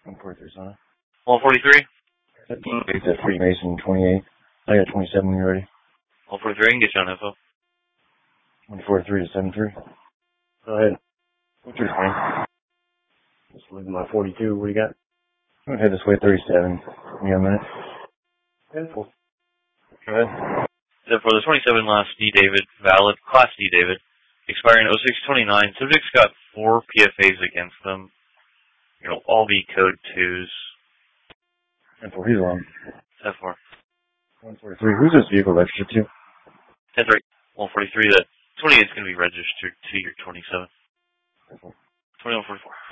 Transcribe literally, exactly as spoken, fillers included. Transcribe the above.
one forty-three, Sonic. one forty-three? It's at three Mason, twenty-eight. I got twenty-seven when you're ready. one forty-three, I can get you on info. one forty-three to seven three. Go ahead. What's your twenty? Just leave my forty-two. What do you got? I'm going to head this way, thirty-seven. You got a minute? Yeah, cool. Go ahead. So for the twenty-seven last D David, valid, Class D David, expiring oh six twenty-nine. Subject's got four P F As against them. You know, all be code twos. ten four, he's alone. ten four. one forty-three, who's this vehicle registered to? ten three. one forty-three, the twenty-eight is going to be registered to your twenty-seven. twenty-one forty-four.